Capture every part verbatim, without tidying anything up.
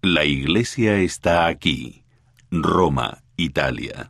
La Iglesia está aquí. Roma, Italia.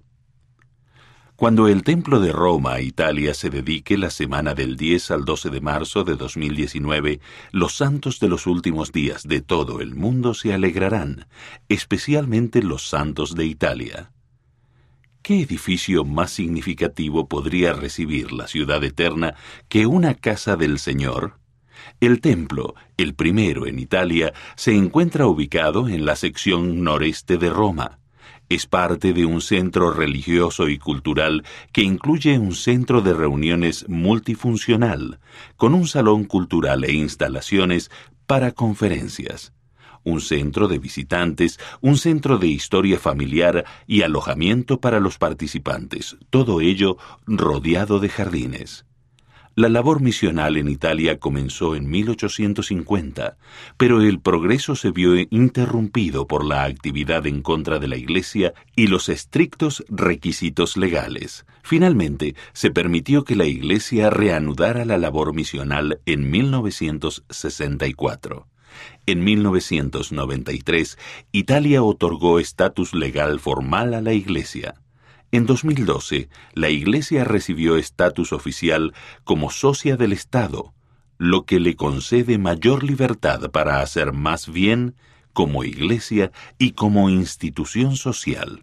Cuando el Templo de Roma, Italia, se dedique la semana del diez al doce de marzo de dos mil diecinueve, los santos de los últimos días de todo el mundo se alegrarán, especialmente los santos de Italia. ¿Qué edificio más significativo podría recibir la ciudad eterna que una casa del Señor? El templo, el primero en Italia, se encuentra ubicado en la sección noreste de Roma. Es parte de un centro religioso y cultural que incluye un centro de reuniones multifuncional, con un salón cultural e instalaciones para conferencias, un centro de visitantes, un centro de historia familiar y alojamiento para los participantes, todo ello rodeado de jardines. La labor misional en Italia comenzó en mil ochocientos cincuenta, pero el progreso se vio interrumpido por la actividad en contra de la Iglesia y los estrictos requisitos legales. Finalmente, se permitió que la Iglesia reanudara la labor misional en mil novecientos sesenta y cuatro. En mil novecientos noventa y tres, Italia otorgó estatus legal formal a la Iglesia. En dos mil doce, la Iglesia recibió estatus oficial como socia del Estado, lo que le concede mayor libertad para hacer más bien como Iglesia y como institución social.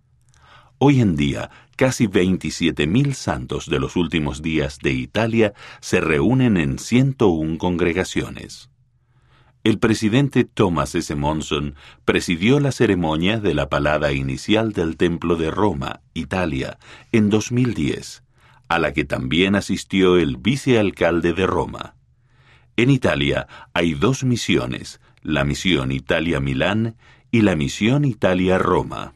Hoy en día, casi veintisiete mil santos de los últimos días de Italia se reúnen en ciento una congregaciones. El presidente Thomas S. Monson presidió la ceremonia de la palada inicial del Templo de Roma, Italia, en dos mil diez, a la que también asistió el vicealcalde de Roma. En Italia hay dos misiones, la misión Italia-Milán y la misión Italia-Roma.